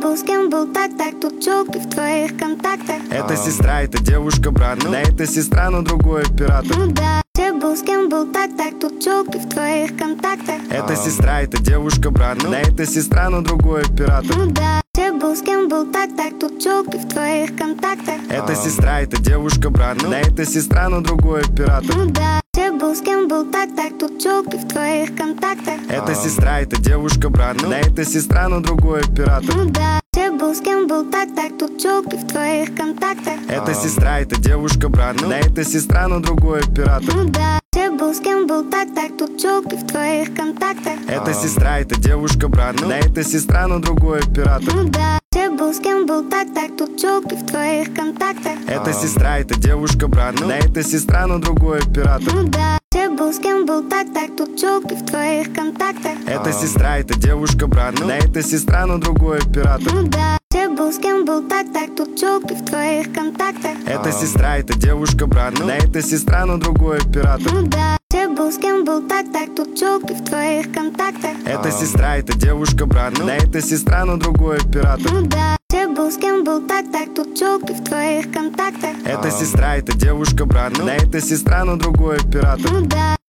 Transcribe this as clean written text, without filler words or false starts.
был, с кем был, так, тут челки в твоих контактах. Это сестра, это девушка, брат. Да, это сестра, но другой оператор. Ну да, где был, с кем был, так, тут челки в твоих контактах. Это сестра, это девушка, брат. Да, это сестра, но другой оператор. Ну да, где был, с кем был, так, тут челки в твоих контактах. Это сестра, это девушка, брат. Да, это сестра, но другой оператор. Ну да, где был, с кем был, так, тут челки в твоих контактах. Это сестра, это девушка, брат. Да, это сестра, но другой оператор. Ну да, где был, с кем был, так, тут челки в твоих контактах. Это сестра, это девушка, брат. Да, это сестра, но другой оператор. Ну да, где был, с кем был, так, тут челки в твоих контактах. Это сестра, это девушка, брат. Да, это сестра, но другой оператор. Ну да, где был, с кем был, так, тут челки в твоих контактах. Это сестра, это девушка, брат. Да, это сестра, но другой оператор. Ну да, где был, с кем был, так, тут челки в твоих контактах. Это сестра, это девушка, брат. Да, это сестра, но другой оператор. Ну да, где был, с кем был, так, тут челки в твоих контактах. Это сестра, это девушка, брат. Да, это сестра, но другой оператор. Ну да, где был, с кем был, так, тут челки в твоих контактах. Это сестра, это девушка, брат. Да, это сестра, но другой оператор. Ну да, где был, с кем был, так, тут челки в твоих контактах. Это сестра, это девушка, брат. Да, это сестра, но другой оператор. Ну да.